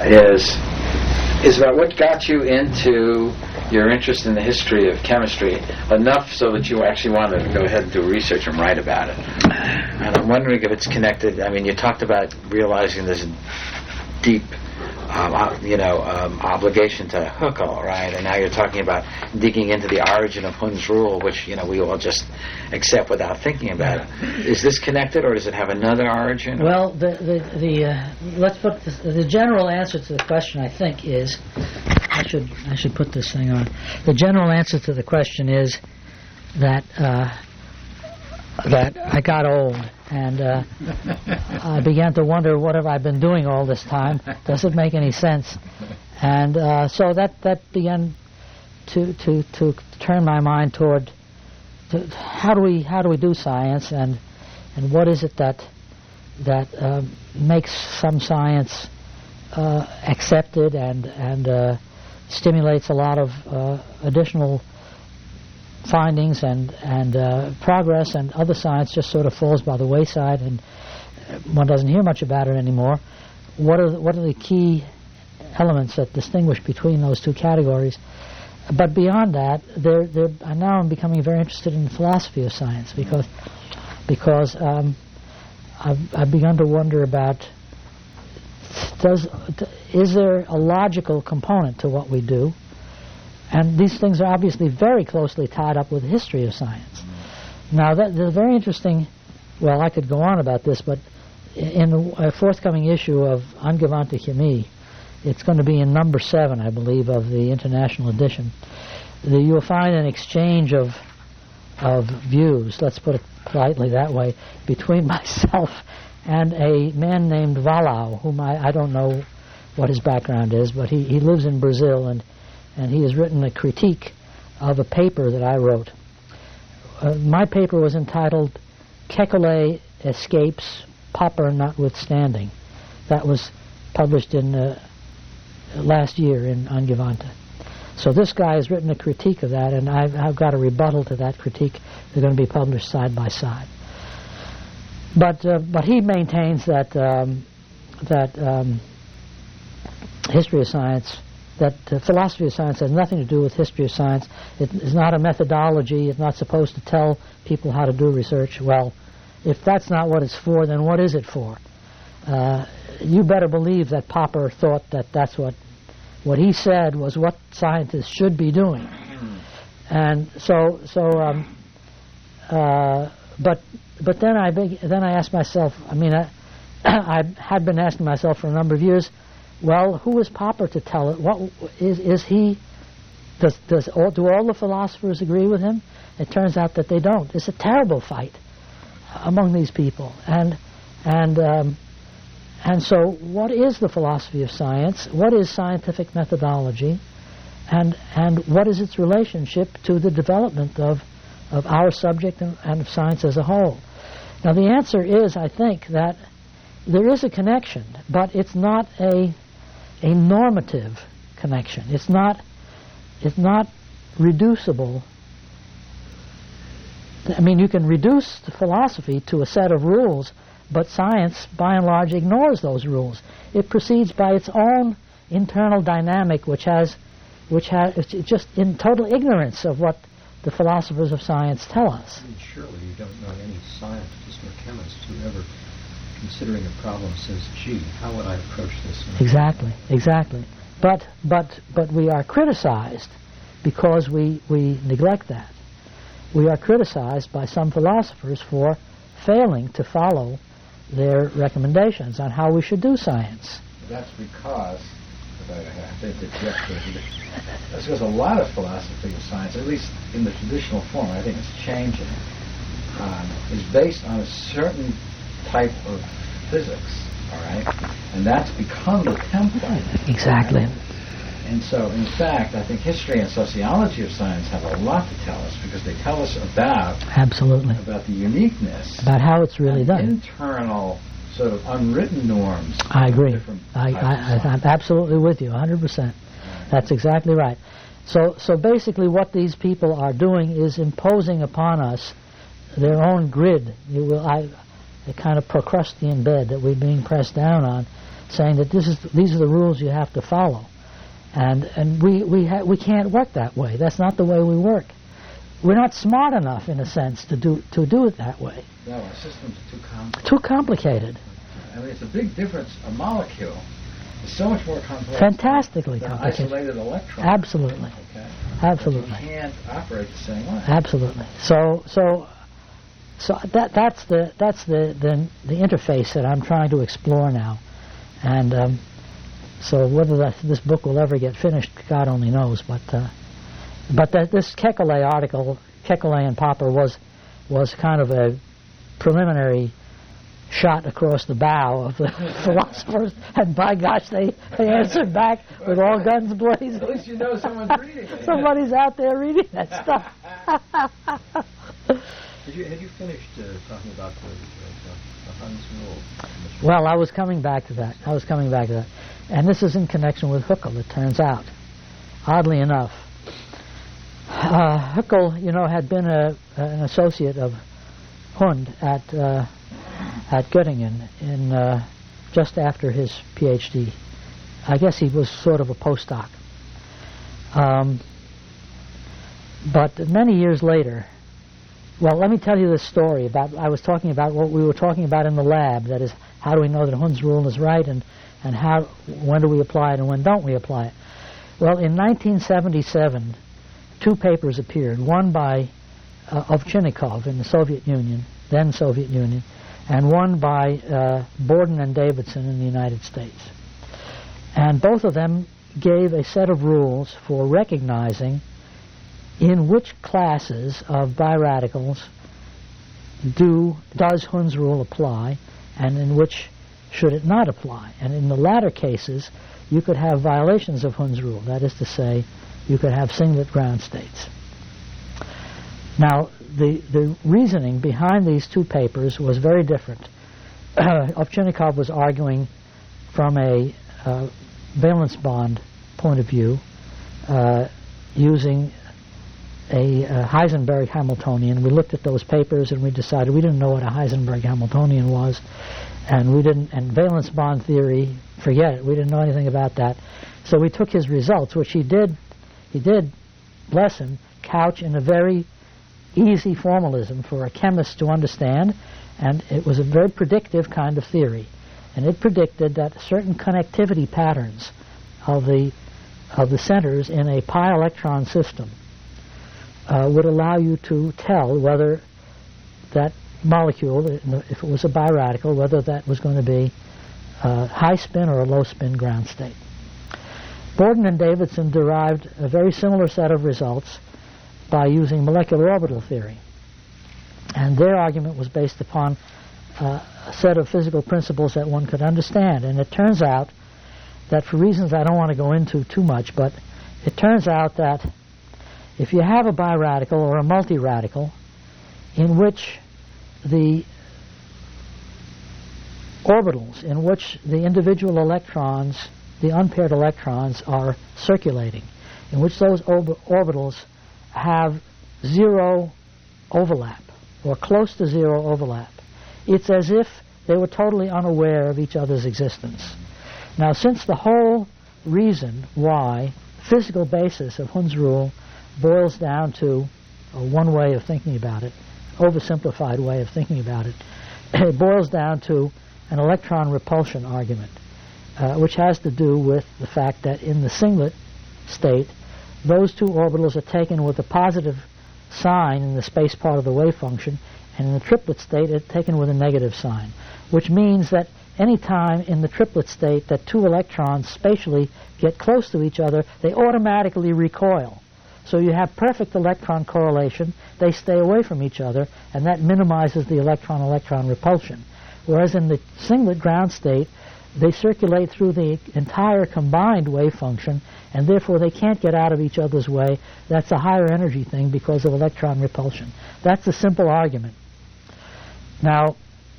is about what got you into your interest in the history of chemistry enough so that you actually want to go ahead and do research and write about it. And I'm wondering if it's connected. I mean, you talked about realizing this deep obligation to Huckel, right? And now you're talking about digging into the origin of Hund's rule, which we all just accept without thinking about it. Is this connected, or does it have another origin? Well, let's put the general answer to the question, I think, is I should put this thing on. The general answer to the question is that I got old. And I began to wonder, what have I been doing all this time? Does it make any sense? And so that began to turn my mind toward how do we do science, and what is it that makes some science accepted and stimulates a lot of additional findings and progress, and other science just sort of falls by the wayside and one doesn't hear much about it anymore. What are the key elements that distinguish between those two categories? But beyond that, now I'm becoming very interested in the philosophy of science because I've begun to wonder about is there a logical component to what we do? And these things are obviously very closely tied up with the history of science. Now, that's very interesting. Well, I could go on about this, but in the forthcoming issue of Angewandte Chemie, it's going to be in number 7, I believe, of the international edition. You'll find an exchange of views, let's put it politely that way, between myself and a man named Wallau, whom I don't know what his background is, but he lives in Brazil, and he has written a critique of a paper that I wrote. My paper was entitled Kekulé Escapes, Popper Notwithstanding. That was published in last year in Angewandte. So this guy has written a critique of that, and I've got a rebuttal to that critique. They're going to be published side by side. But he maintains that history of science, that philosophy of science has nothing to do with history of science. It is not a methodology. It's not supposed to tell people how to do research. Well, if that's not what it's for, then what is it for? You better believe that Popper thought that that's what he said was what scientists should be doing. And but then I asked myself, I had been asking myself for a number of years, well, who is Popper to tell it? What is he? Do all the philosophers agree with him? It turns out that they don't. It's a terrible fight among these people, and so what is the philosophy of science? What is scientific methodology, and what is its relationship to the development of our subject and of science as a whole? Now, the answer is, I think, that there is a connection, but it's not a normative connection. It's not reducible. I mean, you can reduce the philosophy to a set of rules, but science, by and large, ignores those rules. It proceeds by its own internal dynamic, which has it's just in total ignorance of what the philosophers of science tell us. I mean, surely you don't know any scientist or chemist who ever, considering a problem, says, "Gee, how would I approach this?" Exactly. But we are criticized because we neglect that. We are criticized by some philosophers for failing to follow their recommendations on how we should do science. That's because, that's because a lot of philosophy of science, at least in the traditional form, I think it's changing, is based on a certain type of physics, all right? And that's become the template. Exactly. Right? And so, in fact, I think history and sociology of science have a lot to tell us, because they tell us about the uniqueness, about how it's really done, internal sort of unwritten norms. I agree. I'm absolutely with you, 100%. That's exactly right. So basically, what these people are doing is imposing upon us their own grid. The kind of Procrustean bed that we're being pressed down on. saying that these are the rules you have to follow. And we can't work that way. That's not the way we work. We're not smart enough, in a sense, to do it that way. No, our system's too complex. Too complicated. I mean, it's a big difference. A molecule is so much more complex. Fantastically than an complicated. isolated electron. Absolutely. Okay. Absolutely. But you can't operate the same way. Absolutely. So that's the interface that I'm trying to explore now, and so whether this book will ever get finished, God only knows. But this Kekulé article, Kekulé and Popper, was kind of a preliminary shot across the bow of the philosophers, and by gosh, they answered back with all guns blazing. At least you know someone's reading it. Somebody's out there reading that stuff. Had you finished talking about the Hund's rule? Well, I was coming back to that. And this is in connection with Huckel, it turns out. Oddly enough. Huckel, had been an associate of Hund at Göttingen in just after his PhD. I guess he was sort of a postdoc. But many years later, well, let me tell you this story I was talking about what we were talking about in the lab, that is, how do we know that Hund's rule is right, and when do we apply it and when don't we apply it? Well, in 1977, two papers appeared, one by Ovchinnikov in the Soviet Union, then Soviet Union, and one by Borden and Davidson in the United States. And both of them gave a set of rules for recognizing in which classes of biradicals does Hund's rule apply, and in which should it not apply. And in the latter cases, you could have violations of Hund's rule. That is to say, you could have singlet ground states. Now, the reasoning behind these two papers was very different. Ovchinnikov was arguing from a valence bond point of view, using a Heisenberg Hamiltonian. We looked at those papers and we decided we didn't know what a Heisenberg Hamiltonian was, and valence bond theory, forget it. We didn't know anything about that. So we took his results, which he did, bless him, couch in a very easy formalism for a chemist to understand, and it was a very predictive kind of theory. And it predicted that certain connectivity patterns of the centers in a pi electron system would allow you to tell whether that molecule, if it was a biradical, whether that was going to be a high spin or a low spin ground state. Borden and Davidson derived a very similar set of results by using molecular orbital theory. And their argument was based upon a set of physical principles that one could understand. And it turns out that, for reasons I don't want to go into too much, but it turns out that if you have a biradical or a multiradical in which the orbitals, in which the individual electrons, the unpaired electrons, are circulating, in which those orbitals have zero overlap or close to zero overlap, it's as if they were totally unaware of each other's existence. Now, since the whole reason why, physical basis of Hund's rule boils down to one way of thinking about it, oversimplified way of thinking about it, it boils down to an electron repulsion argument, which has to do with the fact that in the singlet state, those two orbitals are taken with a positive sign in the space part of the wave function, and in the triplet state, it's taken with a negative sign, which means that any time in the triplet state that two electrons spatially get close to each other, they automatically recoil. So you have perfect electron correlation, they stay away from each other, and that minimizes the electron-electron repulsion. Whereas in the singlet ground state, they circulate through the entire combined wave function, and therefore they can't get out of each other's way. That's a higher energy thing because of electron repulsion. That's a simple argument. Now,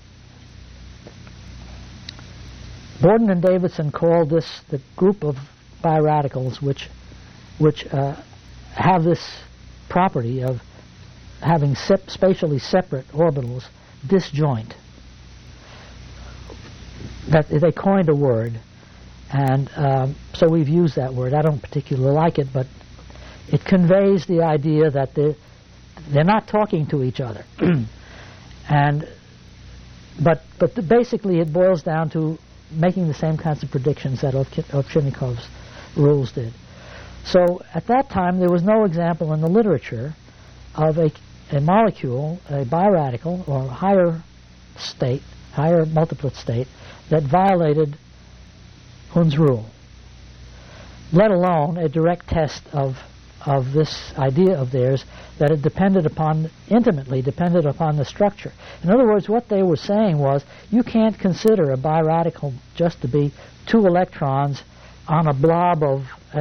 Borden and Davidson called this the group of biradicals which have this property of having spatially separate orbitals disjoint. that they coined a word, and so we've used that word. I don't particularly like it, but it conveys the idea that they're not talking to each other, but basically it boils down to making the same kinds of predictions that Ovchinnikov's rules did. So at that time there was no example in the literature of a molecule, a biradical or higher multiplet state that violated Hund's rule, let alone a direct test of this idea of theirs that it intimately depended upon the structure. In other words, what they were saying was you can't consider a biradical just to be two electrons on a blob of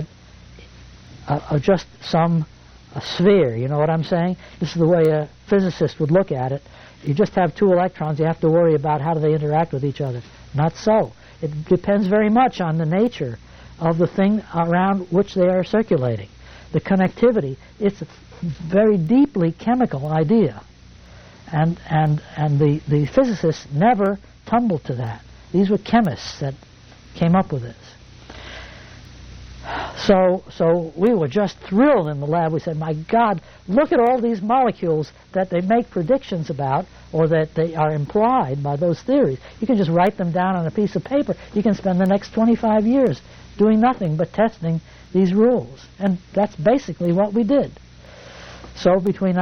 just some sphere. You know what I'm saying? This is the way a physicist would look at it. You just have two electrons. You have to worry about how do they interact with each other. Not so. It depends very much on the nature of the thing around which they are circulating. The connectivity, it's a very deeply chemical idea. And the physicists never tumbled to that. These were chemists that came up with this. So we were just thrilled in the lab. We said, my God, look at all these molecules that they make predictions about, or that they are implied by those theories. You can just write them down on a piece of paper. You can spend the next 25 years doing nothing but testing these rules. And that's basically what we did. So between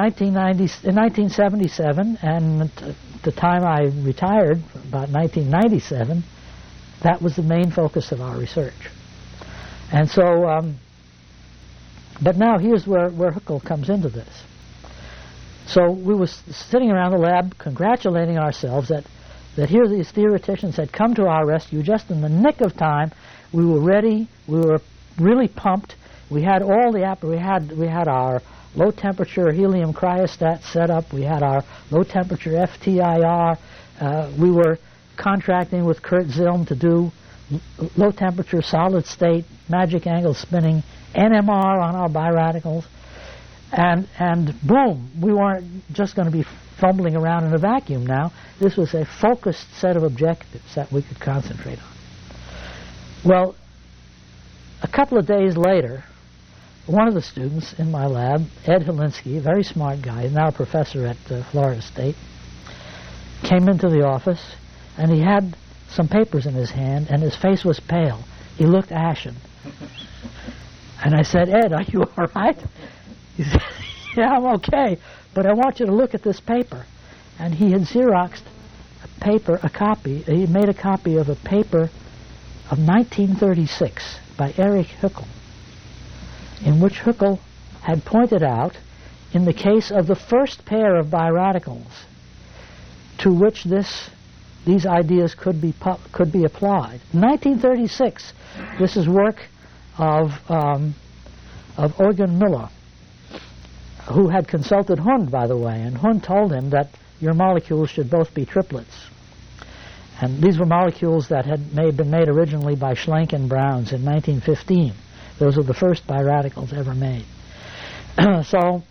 1977 and the time I retired, about 1997, that was the main focus of our research. And so, but now here's where Huckel comes into this. So we were sitting around the lab congratulating ourselves that here these theoreticians had come to our rescue just in the nick of time. We were ready. We were really pumped. We had all the we had our low temperature helium cryostat set up. We had our low temperature FTIR. We were contracting with Kurt Zilm to do low temperature solid state magic angle spinning NMR on our biradicals, and boom, we weren't just going to be fumbling around in a vacuum now. This was a focused set of objectives that we could concentrate on. Well, a couple of days later, one of the students in my lab, Ed Helinsky, a very smart guy, now a professor at Florida State, came into the office, and he had some papers in his hand, and his face was pale. He looked ashen. And I said, Ed, are you all right? He said, yeah, I'm okay, but I want you to look at this paper. And he had Xeroxed a copy. He made a copy of a paper of 1936 by Erich Huckel, in which Huckel had pointed out, in the case of the first pair of biradicals to which these ideas could be applied. 1936. This is work of Eugen Müller, who had consulted Hund, by the way, and Hund told him that your molecules should both be triplets. And these were molecules that may have been made originally by Schlenk and Browns in 1915. Those are the first biradicals ever made. So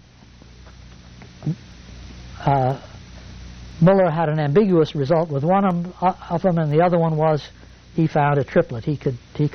Muller had an ambiguous result with one of them, and the other one was he found a triplet. He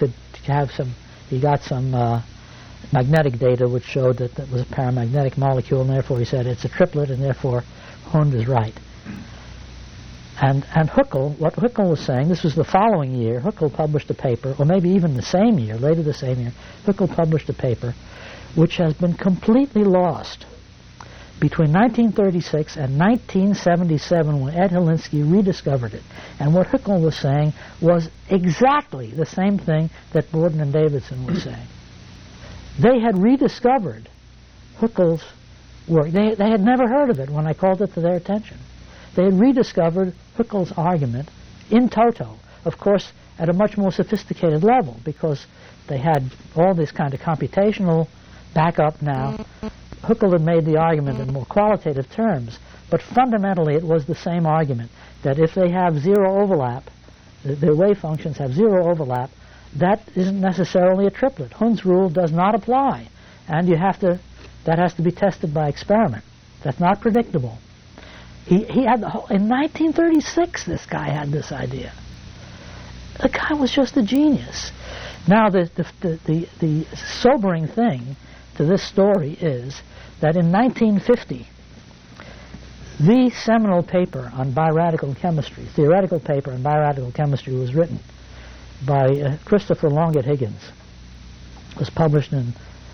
got some magnetic data which showed that was a paramagnetic molecule, and therefore he said it's a triplet, and therefore Hund is right. And Huckel, what Huckel was saying, this was the following year, Huckel published a paper, or maybe even the same year, later the same year, Huckel published a paper which has been completely lost between 1936 and 1977, when Ed Helinsky rediscovered it. And what Huckel was saying was exactly the same thing that Borden and Davidson were saying. They had rediscovered Huckel's work. They had never heard of it when I called it to their attention. They had rediscovered Huckel's argument in toto, of course, at a much more sophisticated level, because they had all this kind of computational backup now. Huckel had made the argument in more qualitative terms, but fundamentally it was the same argument, that if they have zero overlap, their wave functions have zero overlap, that isn't necessarily a triplet. Hund's rule does not apply, and that has to be tested by experiment. That's not predictable. He had in 1936 this guy had this idea. the guy was just a genius. Now, the sobering thing to this story is that in 1950, the seminal paper on biradical chemistry, theoretical paper on biradical chemistry, was written by Christopher Longet Higgins. It was published in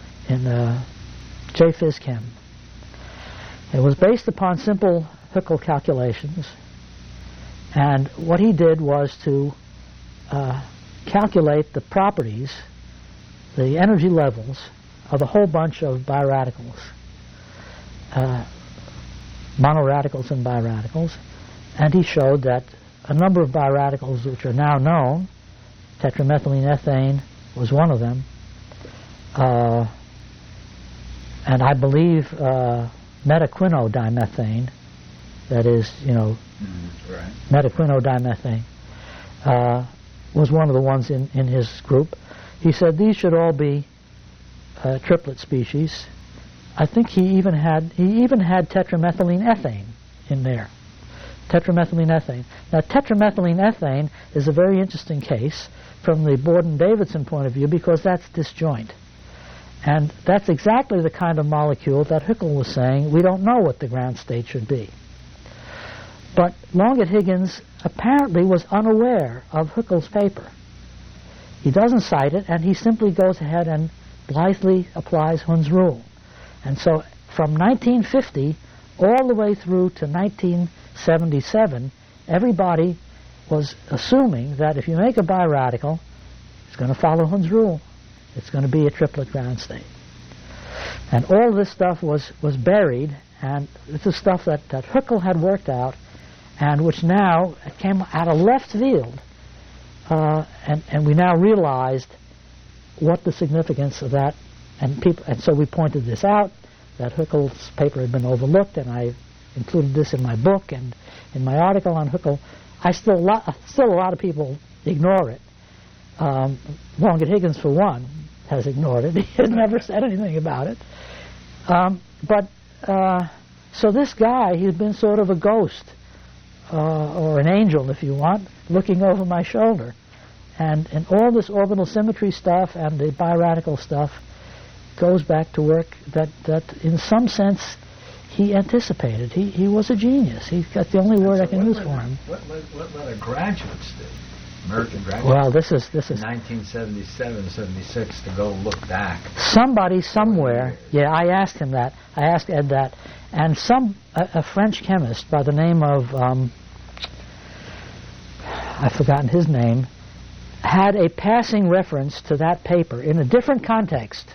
J. Phys. Chem. It was based upon simple Huckel calculations, and what he did was to calculate the properties, the energy levels of a whole bunch of biradicals, monoradicals and biradicals, and he showed that a number of biradicals which are now known, tetramethylene ethane was one of them, and I believe metaquinodimethane, that is, metaquinodimethane, was one of the ones in his group. He said these should all be triplet species. I think he even had tetramethylene ethane in there. Tetramethylene ethane. Now, tetramethylene ethane is a very interesting case from the Borden-Davidson point of view because that's disjoint. And that's exactly the kind of molecule that Huckel was saying we don't know what the ground state should be. But Longet Higgins apparently was unaware of Huckel's paper. He doesn't cite it, and he simply goes ahead and blithely applies Hund's rule. And so from 1950 all the way through to 1977, everybody was assuming that if you make a biradical, it's going to follow Hund's rule. It's going to be a triplet ground state. And all this stuff was buried, and this is stuff that Huckel had worked out, and which now came out of left field, and we now realized what the significance of that, and so we pointed this out, that Huckel's paper had been overlooked, and I included this in my book and in my article on Huckel. Still a lot of people ignore it. Longet Higgins, for one, has ignored it. He has never said anything about it. So this guy, he's been sort of a ghost, or an angel, if you want, looking over my shoulder. And all this orbital symmetry stuff and the biradical stuff goes back to work that in some sense he anticipated. He was a genius. That's the only word I can use for him. What other graduates did? American graduates? Well, this is 1977, 76 to go look back. Somebody somewhere. Yeah, I asked him that. I asked Ed that, and a French chemist by the name of I've forgotten his name, had a passing reference to that paper in a different context.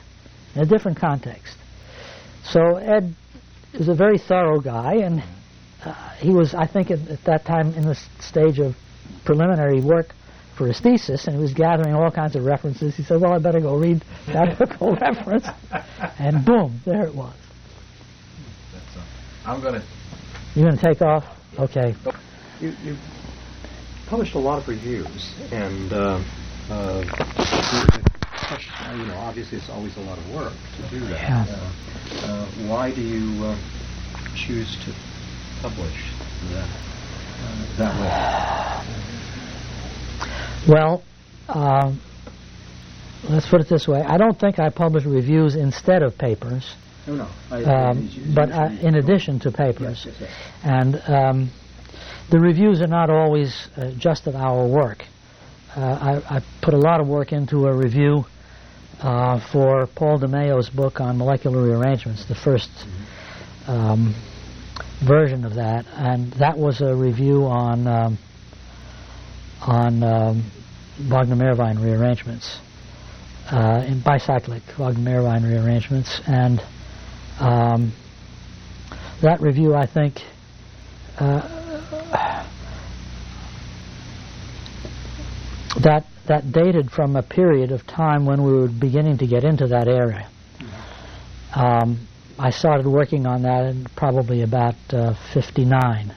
So Ed is a very thorough guy, and he was, I think, at that time in the stage of preliminary work for his thesis, and he was gathering all kinds of references. He said, well, I better go read that Huckel reference. And boom, there it was. I'm going to... You're going to take off? Okay. You published a lot of reviews, and obviously it's always a lot of work to do that. Yeah. Why do you choose to publish that way? Well, let's put it this way. I don't think I publish reviews instead of papers. No. But in addition to papers. Yes. And the reviews are not always just of our work. I put a lot of work into a review for Paul DeMayo's book on molecular rearrangements, the first version of that, and that was a review on Wagner-Meerwein rearrangements, in bicyclic Wagner-Meerwein rearrangements, and that review, I think, that dated from a period of time when we were beginning to get into that area. I started working on that in probably about 59.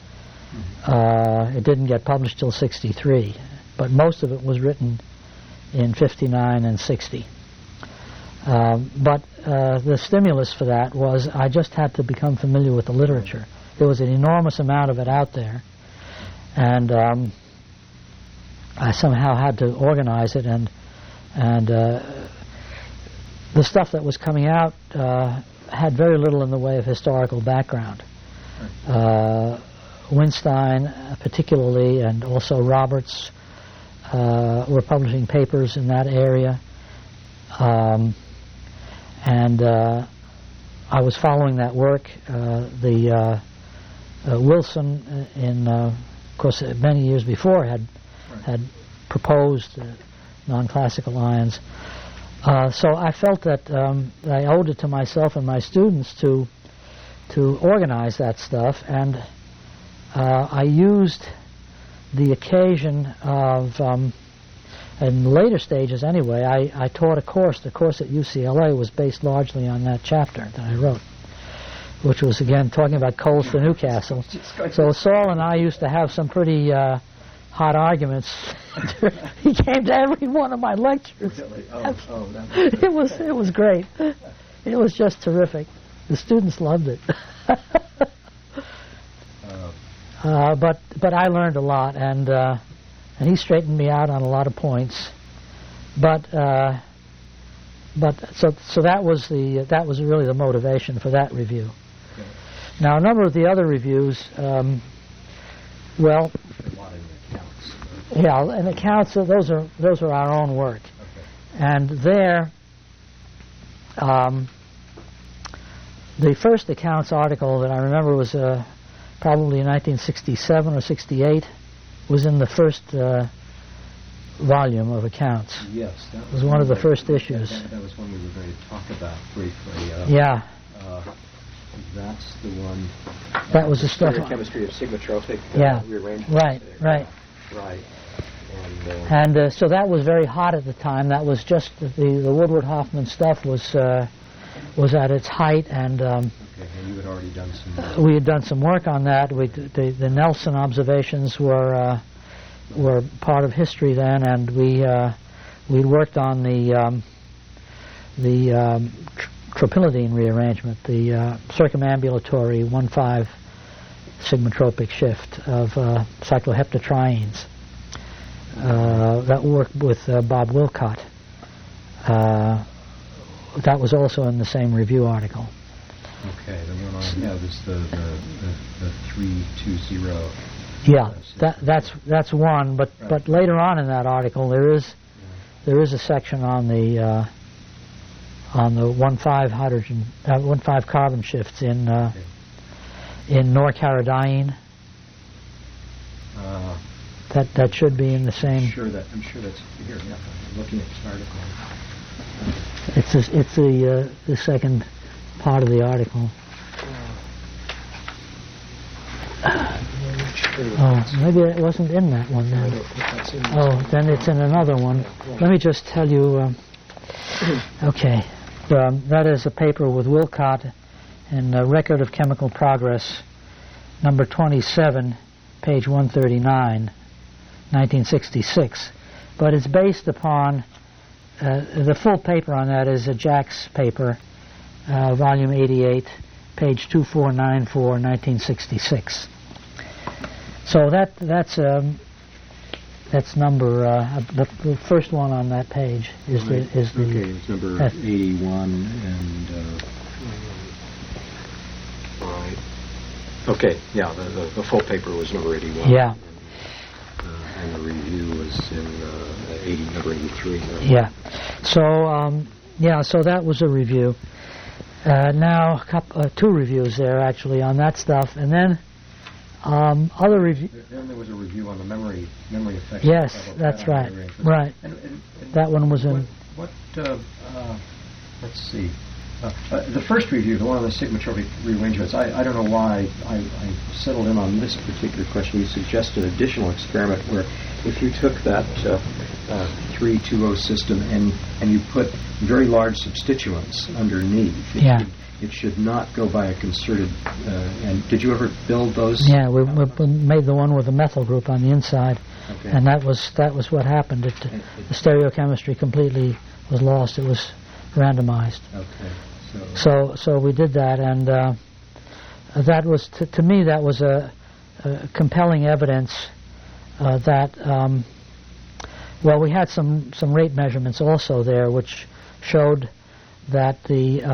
It didn't get published till 63, but most of it was written in 59 and 60. But the stimulus for that was I just had to become familiar with the literature. There was an enormous amount of it out there, and I somehow had to organize it, and the stuff that was coming out had very little in the way of historical background. Winstein, particularly, and also Roberts, were publishing papers in that area, and I was following that work. Wilson, of course, many years before, had proposed non-classical ions. So I felt that I owed it to myself and my students to organize that stuff, and I used the occasion of, in later stages anyway, I taught a course. The course at UCLA was based largely on that chapter that I wrote, which was, again, talking about coals to Newcastle. So Saul and I used to have some pretty hot arguments. He came to every one of my lectures. Really? It was great. It was just terrific. The students loved it. But I learned a lot, and he straightened me out on a lot of points. But so that was really the motivation for that review. Okay. Now, a number of the other reviews, well, yeah, and accounts. Those are our own work, Okay. and there, the first accounts article that I remember was probably in 1967 or 68. Was in the first volume of accounts. Yes, that was one of the first issues. That was one we were going to talk about briefly. Yeah. That's the one. That was the stuff. Chemistry of sigmatropic rearrangement. Right. Right. And so that was very hot at the time. That was just the Woodward Hoffman stuff was at its height, and and you had already done some. We had done some work on that. The Nelson observations were part of history then, and we worked on the tropilidine rearrangement, the circumambulatory 1,5 sigmatropic shift of cycloheptatrienes. That worked with Bob Wilcott. That was also in the same review article. Okay, the one I have is the 320. Yeah, that's one. But later on in that article, there is a section on the 1,5 carbon shifts in norcaridine. That should be in the same. I'm sure that's here. Yeah, I'm looking at this article. It's the second part of the article. Oh, maybe it wasn't in that one then. Oh, then it's in another one. Let me just tell you. Okay, that is a paper with Wilcott in Record of Chemical Progress, number 27, page 139, 1966. But it's based upon the full paper on that is a Jack's paper, volume 88, page 2494, 1966. So that's number the first one on that page is right. the okay, it's number 81 and right. Okay, yeah, the full paper was number 81. Yeah. And the review was in number 83. Right? Yeah. So that was a review. Now two reviews there actually on that stuff, and then other review. Then there was a review on the memory effects. Yes, that's right. Right. And that one was in. Let's see. The first review, the one on the sigmatropic rearrangements, I don't know why I settled in on this particular question. You suggested an additional experiment where if you took that 320 system and you put very large substituents underneath, it should not go by a concerted. And did you ever build those? Yeah, we made the one with the methyl group on the inside, okay. And that was what happened. The stereochemistry completely was lost. It was randomized. Okay. So we did that, and that was to me that was a compelling evidence that Well, we had some rate measurements also there, which showed that the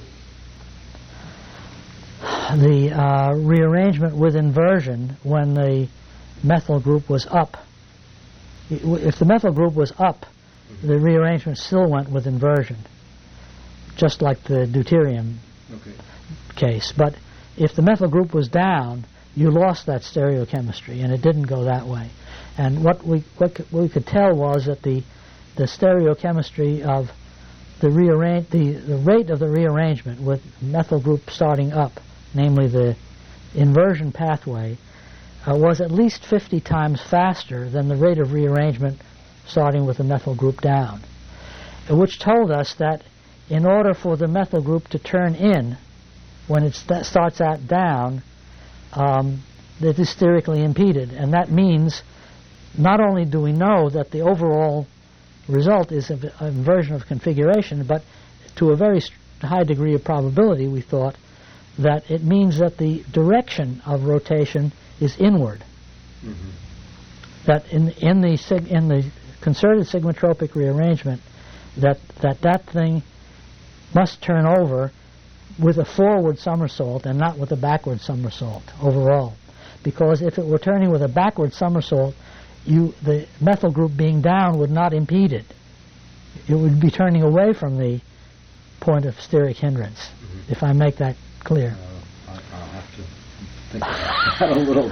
rearrangement with inversion when the methyl group was up. If the methyl group was up, the rearrangement still went with inversion, just like the deuterium case. But if the methyl group was down, you lost that stereochemistry, and it didn't go that way. And what we could tell was that the stereochemistry of the rate of the rearrangement with methyl group starting up, namely the inversion pathway, was at least 50 times faster than the rate of rearrangement starting with the methyl group down, which told us that in order for the methyl group to turn in when it starts out down, it is sterically impeded. And that means not only do we know that the overall result is an inversion of configuration, but to a very high degree of probability we thought that it means that the direction of rotation is inward. Mm-hmm. That in the concerted sigmatropic rearrangement, that thing must turn over with a forward somersault and not with a backward somersault overall. Because if it were turning with a backward somersault, the methyl group being down would not impede it. It would be turning away from the point of steric hindrance, mm-hmm. if I make that clear. I'll have to think about that a little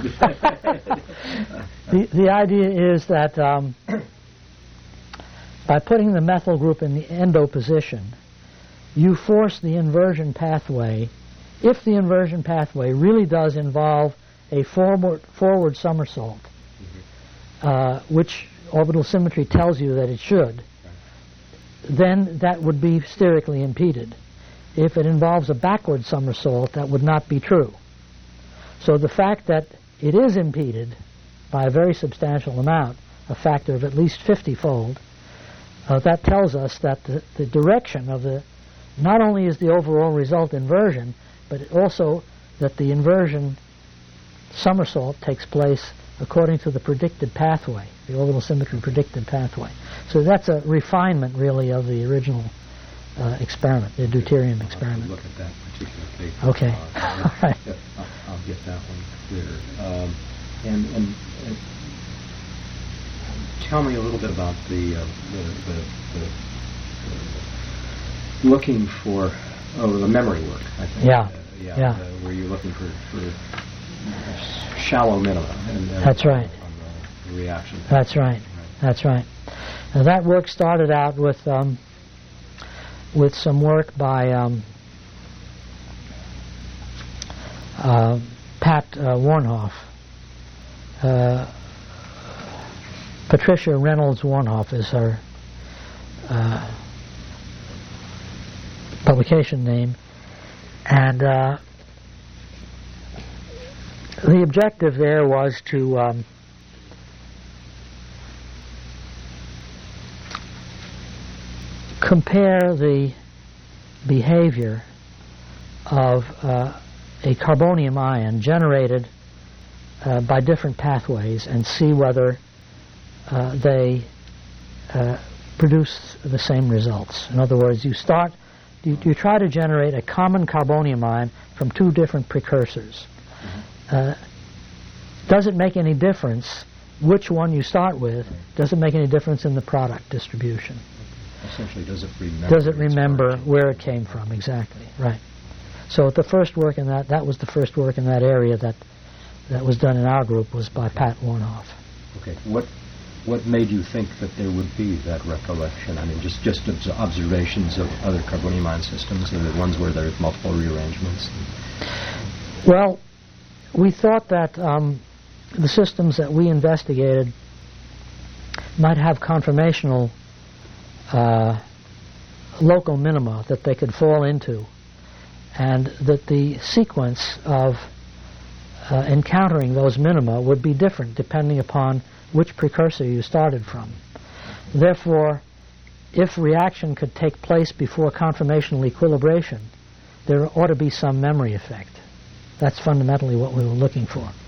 bit. The idea is that by putting the methyl group in the endo position, you force the inversion pathway, if the inversion pathway really does involve a forward somersault, mm-hmm. Which orbital symmetry tells you that it should, then that would be sterically impeded. If it involves a backward somersault, that would not be true. So the fact that it is impeded by a very substantial amount, a factor of at least 50-fold, that tells us that the direction of not only is the overall result inversion, but also that the inversion somersault takes place according to the predicted pathway, the orbital symmetry predicted pathway. So that's a refinement, really, of the original experiment, the deuterium experiment. Look at that particular case. Okay. All right. I'll get that one clear. And tell me a little bit about the looking for the memory work, I think. Yeah. Where you're looking for shallow minima. That's right. On the reaction. That's right. That's right. Now that work started out with some work by Pat Warnhoff. Patricia Reynolds Warnhoff is her publication name, and the objective there was to compare the behavior of a carbonium ion generated by different pathways and see whether they produce the same results. In other words, you try to generate a common carbonium ion from two different precursors. Does it make any difference which one you start with? Does it make any difference in the product distribution? Essentially, does it remember where it came from? Exactly, right. So the first work in that was the first work in that area that was done in our group was by Pat Warnhoff. Okay. What made you think that there would be that recollection? I mean, just observations of other carbonium ion systems and the ones where there's multiple rearrangements? Well, we thought that the systems that we investigated might have conformational local minima that they could fall into, and that the sequence of encountering those minima would be different depending upon which precursor you started from. Therefore, if reaction could take place before conformational equilibration, there ought to be some memory effect. That's fundamentally what we were looking for.